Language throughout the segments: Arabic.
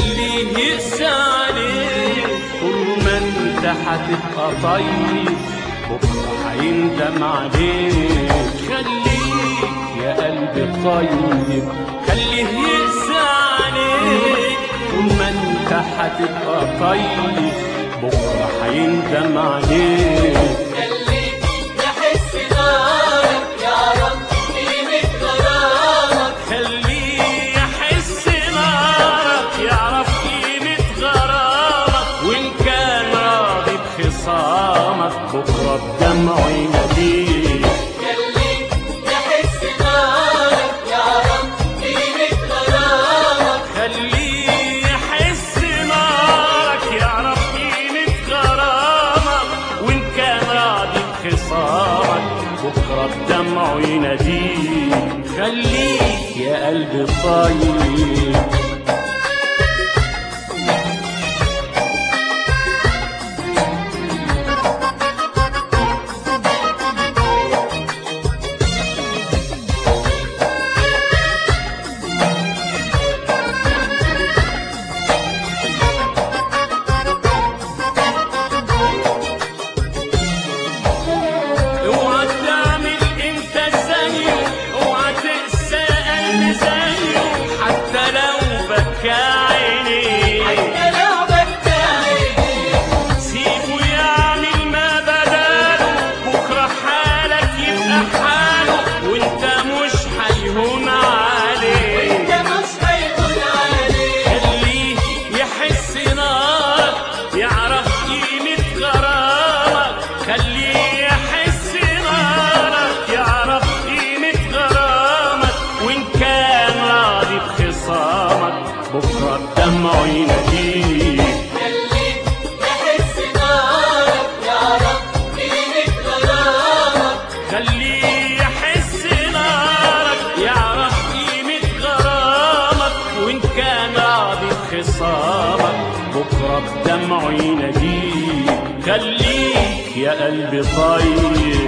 خليه يقسى عليك. طول ما انت هتبقى طيب بكره هيندم عليك. خليك يا قلبي طيب، خليه يقسى عليك. طول ما انت هتبقى طيب بكره هيندم عليك. خليك يحس نارك يعرف قيمة غرامك. خليه يحس نارك يعرف قيمة غرامك. وإن كان راضي بخصامك بكرة بدمعه يناديك. خليك يحس نارك يعرف قيمة غرامك. خليه يحس نارك يعرف قيمة غرامك. وإن كان راضي بخصامك بكرة بدمعه يناديك. خليك يا قلبي طيب. اوعى تعمل انت زيه، اوعى تقسى قلب زيه. حتى لو بكى عينيه، حتى لو بكى عينيه. سيبه يعمل ما بداله. بكره حالك يبقى حاله وانت مش هيهون عليه. انت مش هيهون عليه. خليه يحس نارك يعرف قيمة غرامك. خليه يحس نارك يعرف قيمة غرامك. وإن كان راضي بخصامك بكرة بدمعه يناديك. خليك يحس نارك يعرف قيمة غرامك. خليه يحس نارك يعرف قيمة غرامك. وإن كان راضي بخصامك بكرة بدمعه يناديك. خليك يا قلبي طيب.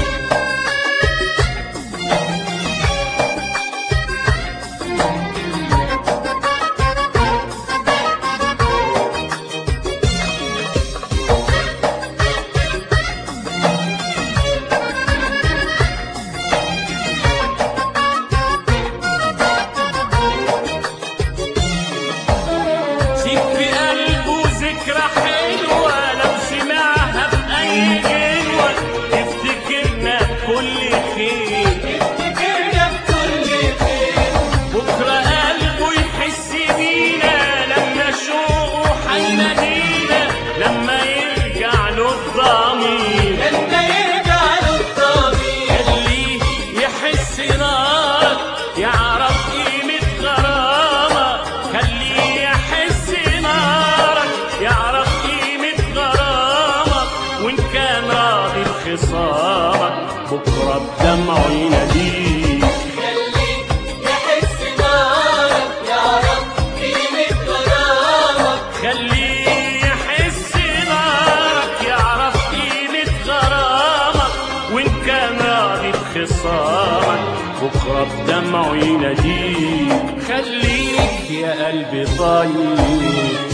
سيب في قلبه ذكرى حلوة لو سمعها بأي جنوة. تفتكرنا بكل خير، افتكرنا بكل خير. بكرة قلبه يحس بينا لما شوقه هينادينا. لما يرجع له الضمير، لما يرجع له الضمير. خليه يحس نارك يعرف قيمة غرامك. خليه يحس نارك يعرف قيمة غرامك. وإن كان راضي بخصامك بكرة بدمعه يناديك. خليك يحس نارك يعرف قيمة غرامك. خليه يحس نارك يعرف قيمة غرامك. وإن كان راضي بخصامك بكرة بدمعه يناديك. خليك يا قلبي طيب.